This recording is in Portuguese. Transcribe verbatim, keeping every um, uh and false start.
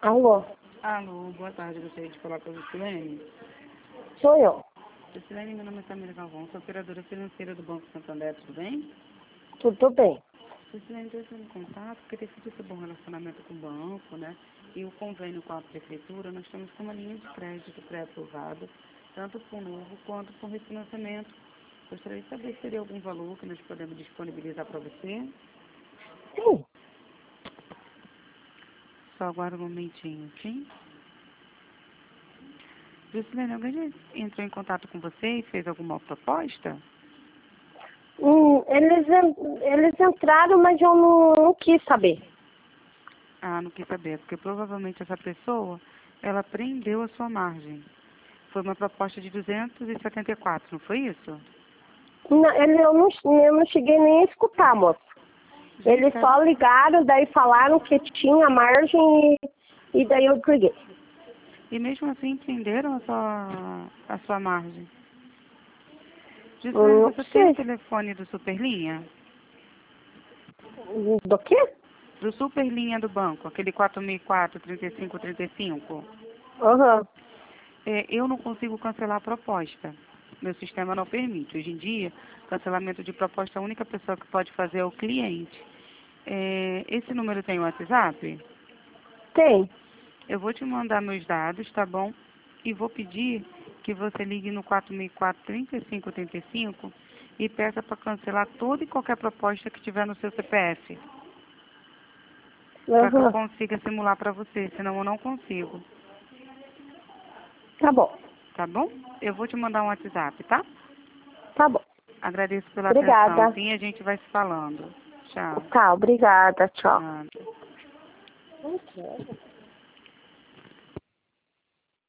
Alô? Alô, boa tarde. Gostaria de falar com a Lucilene. Sou eu. Lucilene, meu nome é Samira Galvão, sou operadora financeira do Banco Santander, tudo bem? Tudo bem. Lucilene, estou entrando em contato porque tem sido esse bom relacionamento com o banco, né? E o convênio com a prefeitura, nós temos uma linha de crédito pré-aprovada, tanto para o novo quanto para o refinanciamento. Gostaria de saber se teria algum valor que nós podemos disponibilizar para você. Sim. Só aguarda um momentinho, sim? Lucilene, alguém já entrou em contato com você e fez alguma proposta? Hum, eles, en- eles entraram, mas eu não, não quis saber. Ah, não quis saber, porque provavelmente essa pessoa, ela prendeu a sua margem. Foi uma proposta de duzentos e setenta e quatro, não foi isso? Não, ele- eu, não, eu não cheguei nem a escutar, moça. Eles Gente, só ligaram, daí falaram que tinha margem e, e daí eu desliguei. e mesmo assim prenderam a sua, a sua margem. Hum, Gislaine, Não você tem o sei. telefone do Superlinha? Do quê? Do Superlinha do banco, aquele quatro mil e quatro, trinta e cinco trinta e cinco? Aham. É, eu não consigo cancelar a proposta. Meu sistema não permite. Hoje em dia, cancelamento de proposta, a única pessoa que pode fazer é o cliente. É, esse número tem o WhatsApp? Tem. Eu vou te mandar meus dados, tá bom? E vou pedir que você ligue no quatro mil e quatro, trinta e cinco trinta e cinco e peça para cancelar toda e qualquer proposta que tiver no seu C P F. Para que eu Aham. consiga simular para você, senão eu não consigo. Tá bom. Tá bom? Eu vou te mandar um WhatsApp, tá? Tá bom. Agradeço pela atenção. Obrigada. Sim, a gente vai se falando. Tchau. Tá, obrigada. Tchau. Nada. Ok.